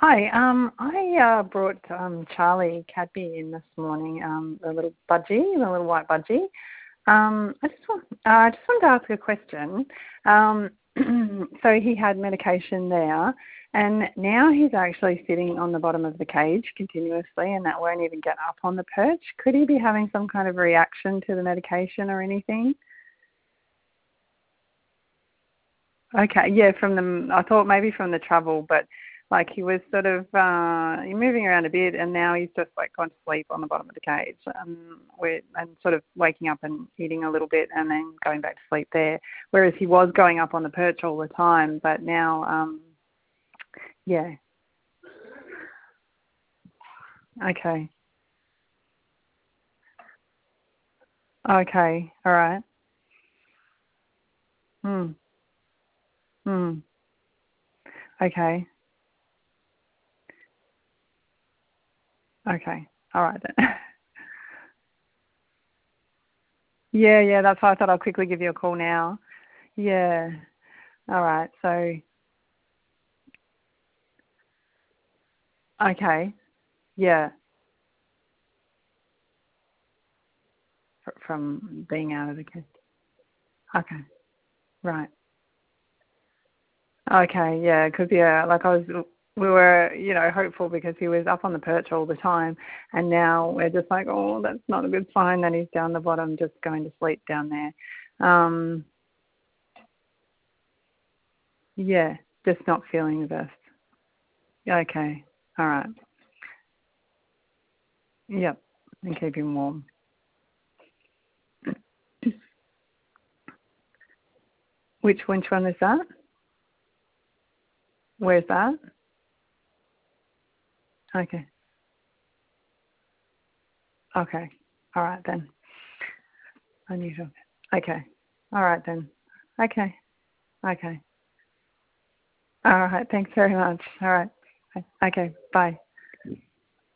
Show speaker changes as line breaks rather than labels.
Hi. I brought Charlie Cadby in this morning, the little white budgie. I just wanted to ask a question. So he had medication there, and now he's actually sitting on the bottom of the cage continuously, and that won't even get up on the perch. Could he be having some kind of reaction to the medication or anything? Okay, yeah, I thought maybe from the travel, but like he was sort of moving around a bit, and now he's just like gone to sleep on the bottom of the cage, and sort of waking up and eating a little bit, and then going back to sleep there. Whereas he was going up on the perch all the time, but now, yeah, okay, okay, all right, hmm, hmm, okay, okay, all right then. Yeah, yeah, that's why I thought I'd quickly give you a call now. Yeah. All right. So, okay. Yeah. From being out of the cage. Okay. Right. Okay. Yeah. Because like we were, hopeful because he was up on the perch all the time, and now we're just like, oh, that's not a good sign that he's down the bottom, just going to sleep down there. Yeah. Just not feeling the best. Okay. All right. Yep. And keep him warm. Which one is that? Where's that? Okay. Okay. All right then. Unusual. Okay. All right then. Okay. Okay. All right. Thanks very much. All right. Okay. Bye.